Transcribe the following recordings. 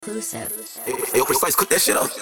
Eu precise cook that shit up.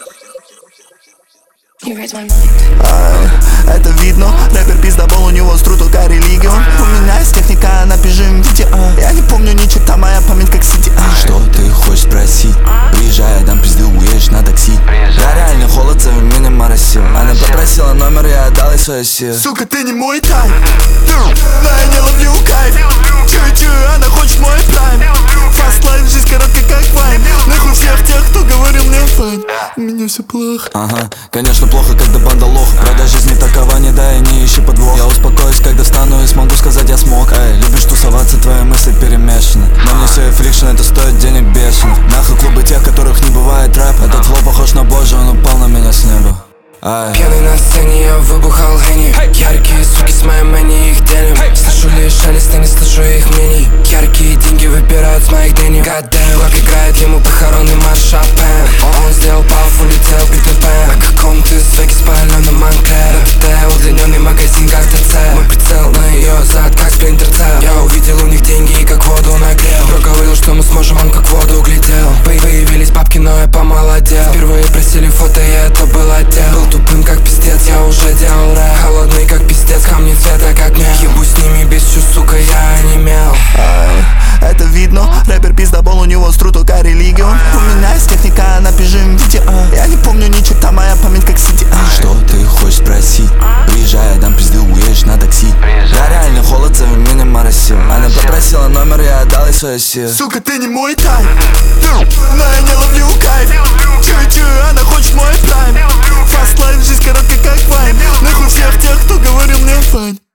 Это видно, рэпер пиздобол, у него стру только религион. У меня есть техника, напиши им видео. Я не помню ничего, моя память как сити. Что ты хочешь спросить? Приезжай, дам пизды, уедешь на такси. Я реально холод, зови меня моросил. Она попросила номер, я отдал ей свою силу. Сука, ты не мой тайп, но я не ловлю кайф. Чую, она хочет мой прайм. Fast life, жизнь короткая как вайн. Нахуй всех тех, кто говорил мне файн. У меня все плохо. Ага, конечно плохо, когда банда лох. Правда, жизнь не такова, не дай и не ищи подвох. Я успокоюсь, когда встану и смогу сказать я смог. Эй, любишь тусоваться, твои мысли перемешаны. Но мне все фрикшн, это стоит денег бешено. Нахуй клубы тех, которых не бывает рэп. Этот флоу похож на Божий, он упал на меня с неба. Пьяный на сцене, я выбухал Henny. Яркие суки с моей мэни, их делим. Слышу лишь шелест, я не слышу их мнений. Яркие деньги выпирают с моих денег. Goddamn, Глок играет ему похоронный марш Шопен. Он сделал паф, улетел Питер Пен. На каком-то свеке спаленном Монклер. РТ, удлиненный магазин как ТЦ. Мой прицел на ее зад, как Спринтер Цел. Я увидел у них деньги и как воду нагрел. Бро говорил, что мы сможем, он как воду углядел. Появились бабки, но я помолодел. Впервые просили фото, и это был отдел. Тупым как пиздец, я уже делал рэп. Холодный как пиздец, камни цвета как мел. Ебу с ними без чувств, сука, я онемел. Это видно, рэпер пиздобол, у него стру только религион. У меня есть техника, напиши им видео. Я не помню ничего, моя память как сити. Что ты хочешь спросить? Приезжай, дам пизды, уедешь на такси. Я реально холод, зови меня моросил. Она попросила номер, я отдал ей свою силу. Сука, ты не мой тайп, но я не ловлю кайф. Чую, она хочет мой прайм. Fast life, жизнь короткая как вайн. Нахуй всех тех, кто говорил мне файн.